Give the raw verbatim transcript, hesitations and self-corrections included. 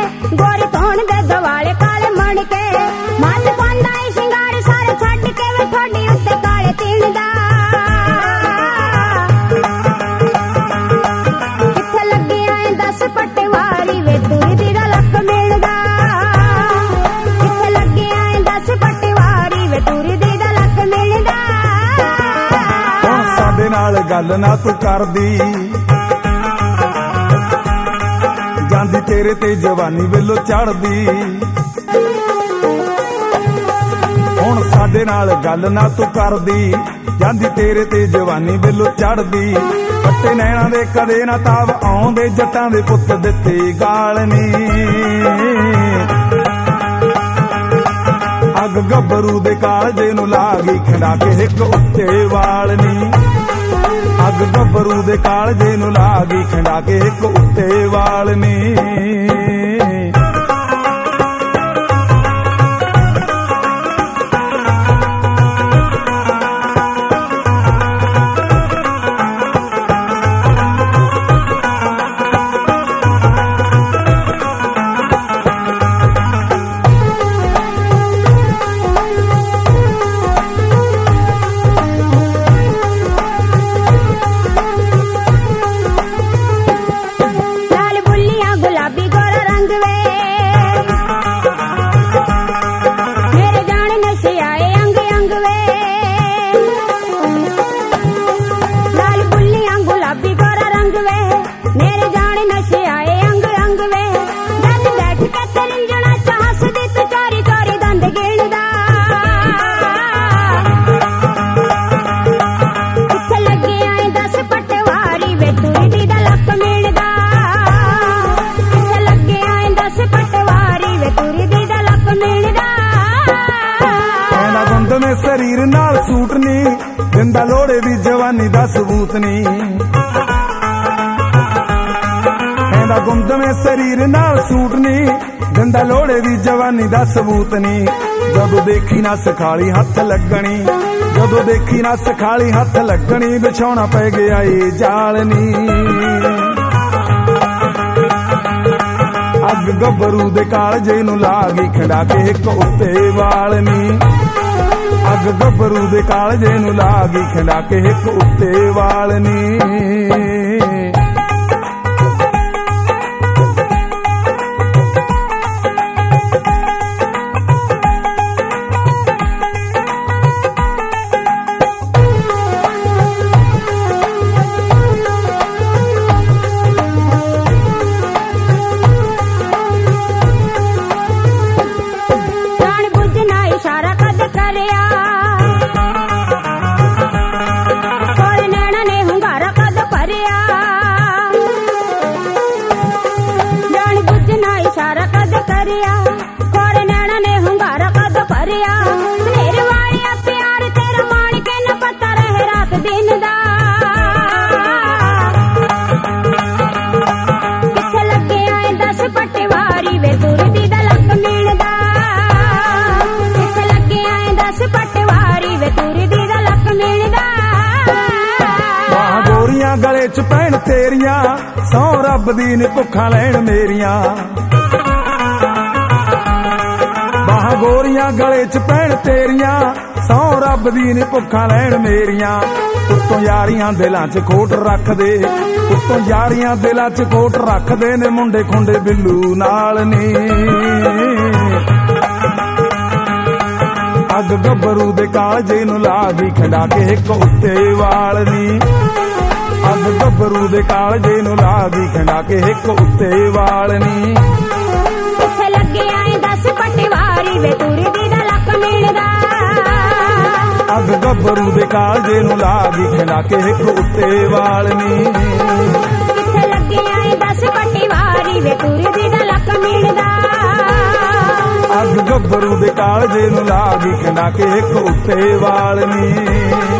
गोरी तोण दे दवाले काले मण के मत पांदा शिंगार सारे छड्ड के वे ठोडी उत्ते काले तीन दा किथे लगे आए दस पटवारी वे तुरी दी दा लक मिलदा किथे लगे आए दस पटवारी वे तुरी दी दा लक मिलदा हुण साडे नाल गल ना तू करदी जांदी तेरे ते जवानी वेलो चढ़दी हुण साडे नाल गल ना तू करदी जांदी तेरे ते जवानी वेलो चढ़दी पट्टे नैना दे कदे ना ताव आउंदे जट्टां दे पुੱਤ दित्ते गाल नी अग गब्बरू दे कालजे नूं लागी खड़ा के हिक उत्ते वाल नी अग गब्बरू दे कालजे नूं लागी खड़ा के हिक उत्ते वाल नी शरीर नाल सूट नी दिंदा लोड़े दी जवानी दा सबूत नी कहंदा गुंद में शरीर नाल सूट नी दिंदा लोड़े दी जवानी दा सबूत नी जदों देखी ना सखाली हथ लगनी जदों देखी ना सखाली हथ लगनी बिछाउणा पै गया ए जाल नी अग गब्बरू दे कालजे नूं लागी खड़ा के हिक उत्ते वाल नी अग गब्बरू दे कालजे नूं लागी खड़ा के हिक उत्ते वाल नी गले च पैण तेरिया सौ रब दी ने भुखा लैण मेरिया बाह गोरियां गले च पैण तेरिया सौ रब दी ने भुखा लैण मेरिया उत्तों यारियां दिलां च खोट रख दे उत्तों यारियां दिलां च खोट रख दे ने मुंडे खुंडे बिल्लू नाल नी अग गब्बरू दे कालजे नूं लागी खड़ा के हिक उत्ते वाल नी अग गब्बरू दे कालजे नूं लागी खड़ा के हिक उत्ते वाल नी किथे लगे आए दस पटवारी वे तुरी दी दा लक मिलदा अग गब्बरू दे कालजे नूं लागी खड़ा के हिक उत्ते वाल नी किथे लगे आए दस पटवारी वे तुरी दी दा लक मिलदा अग गब्बरू दे कालजे नूं लागी खड़ा के हिक उत्ते वाल नी।